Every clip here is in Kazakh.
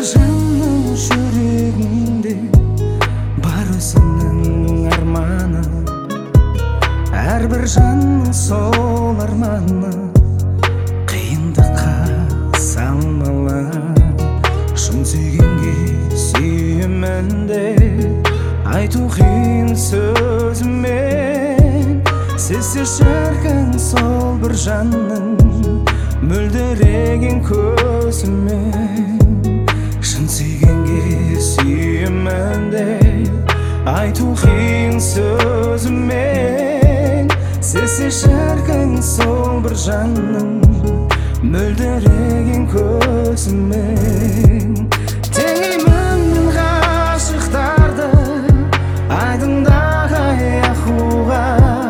жанның жүрегінде бар өзіңнің арманы, әрбір жанның сол арманы қиындыққа салмалы. Шын сүйгенге сүйемін деп айту қиын сөзімен, сезсе шіркін сол бір жанның мөлдіреген көзімен. Шын сүйгенге сүйемін деп айту қиын сөзімен, сезсе шіркін сол бір жанның мөлдіреген көзімен. Теңеймін мен ғашықтарды айдындағы аққуға,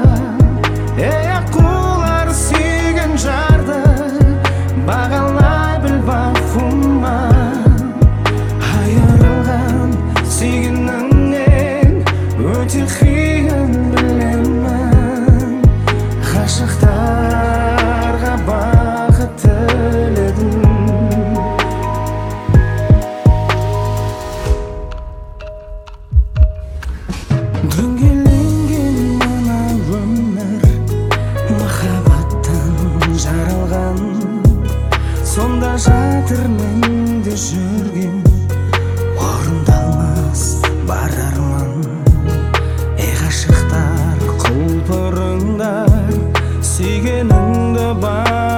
аққулар сүйген жарды бағалай біл бақума. Айырылған сүйгеніңнен өте қиын білемін, ғашықтарға бақыт тіледім. Дөңгеленген мына өмір махаббаттан жаралған, сонда жатыр менде жүрген орындалмас бар арман. Ғашықтар құлпырыңдар, сүйгеніңді бар